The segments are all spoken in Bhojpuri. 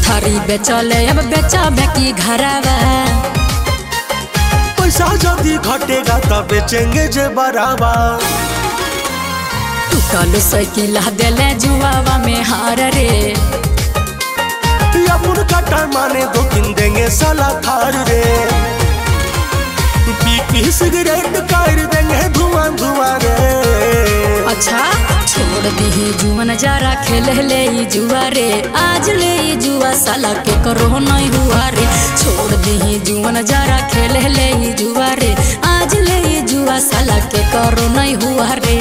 पथरी बेचले अब बेचबे की घरवा। पैसा जल्दी घटेगा तब बेचेंगे जे बराबा। टूटल साइकिल दिले जुआवा में हार रे। या मुनकाटा माने दो किन देंगे साला थार रे। पी सिगरेट कर देंगे धुआं धुआं रे। अच्छा छोड़ दी जुआ जरा खेल ले जुआ रे। आज ले जुआ साला के करो नहीं हुआ रे। छोड़ दी जुआ जरा खेल ले जुआ रे। आज ले जुआ साला के करो नहीं हुआ रे।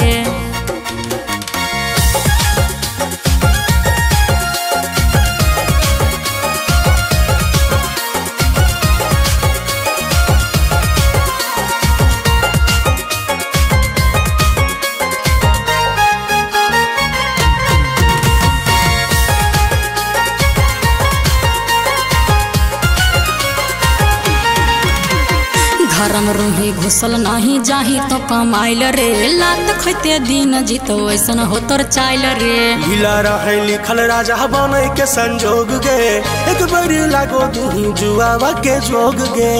घरम रूही घुसल नहीं जाही तो कमाइल रे। लात खैते दिन जीतो ऐसन हो तोर चाइल रे। ढीला रहे लिखल राजा बने के संजोग गे। एक बार लागो तू जुआवा के जोग गे।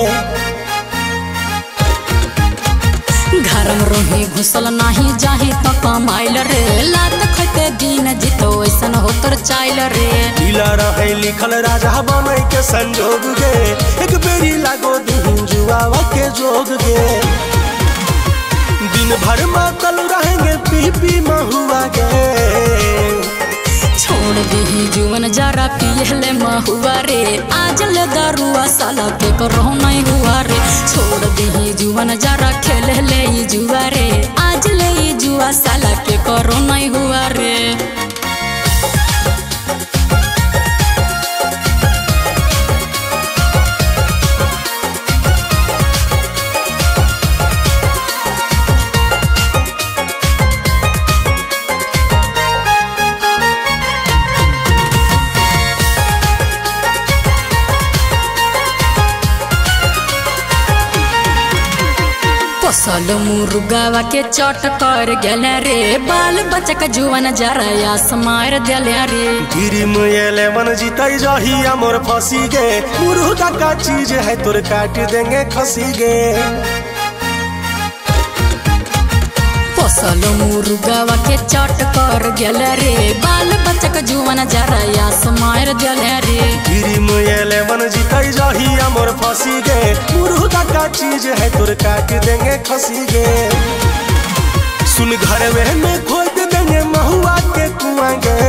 घरम रूही घुसल नहीं जाही तो कमाइल रे। लात खैते दिन जीतो ऐसन हो तोर चाइल रे। ढीला रहे लिखल राजा बने के संजोग गे। एक बेरी लागो तू जुआवा के जोग गे। दिन भर मातल रहेंगे पी पी महुआ गे। छोड़ दी जुअन जरा पियले महुआ रे। आज ले दारुआ साला के करो नहीं हुआ रे। छोड़ दी जुअन जरा खेल ले जुआ रे। आज ले जुआ साला के करो नहीं हुआ रे। फसल मुर्गावा के चट कर गेले रे। बाल बच्चा का जुआन जरा यास मार दिले रे। गिरी मुएले मन जीतई जहिया मोर फंसी गे। मुर्गा का चीज है तोर काट देंगे खसी गे। फसल मुर्गावा के चट कर गेले रे। बाल बच्चा का जुआन जरा यास मार दिले रे। गिरी मुएले मन जीतई जहिया मोर फंसी गे। मुर्गा का चीज है तोर काट देंगे खसी गे। सुन घर में खोद देंगे महुआ के कुआं गे।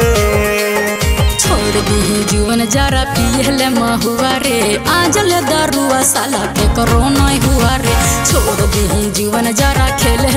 छोड़ दी जुअन जरा पियले महुआ रे। आज ले दारुआ साला के करो नहीं हुआ रे। छोड़ दी जुअन जरा खेल